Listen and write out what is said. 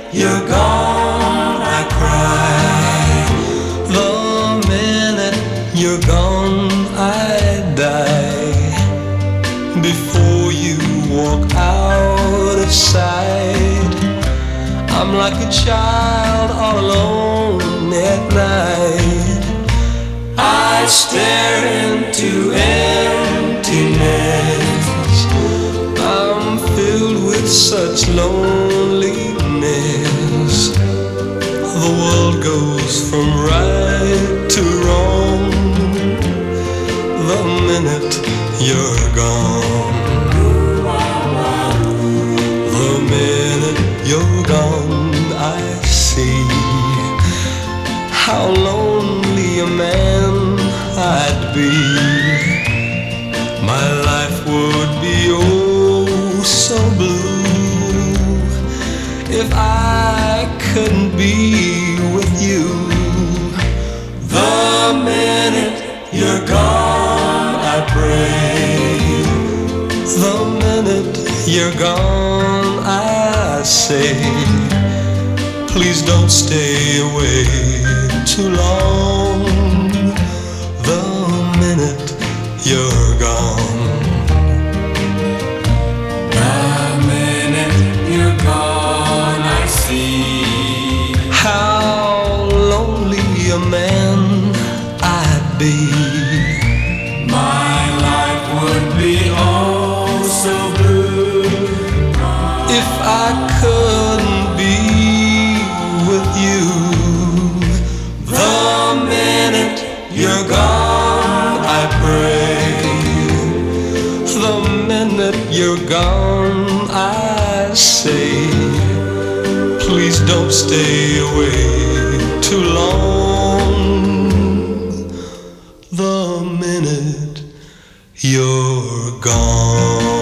you're gone, I cry. The minute you're gone, I die. Before you walk out of sight, I'm like a child all alone at night. I stare into emptiness. I'm filled with such loneliness. The world goes from right to wrong the minute you're gone. The minute you're gone, I see how lonely a man I'd be. My life would be oh so blue if I couldn't be with you. The minute you're gone, I pray. The minute you're gone, I say, please don't stay away too long. The minute you're gone. The minute you're gone, I see how lonely a man I'd be. My life would be oh so blue if I couldn't be with you. The minute you're gone, I pray. The minute you're gone, I say, please don't stay away too long. The minute you're gone.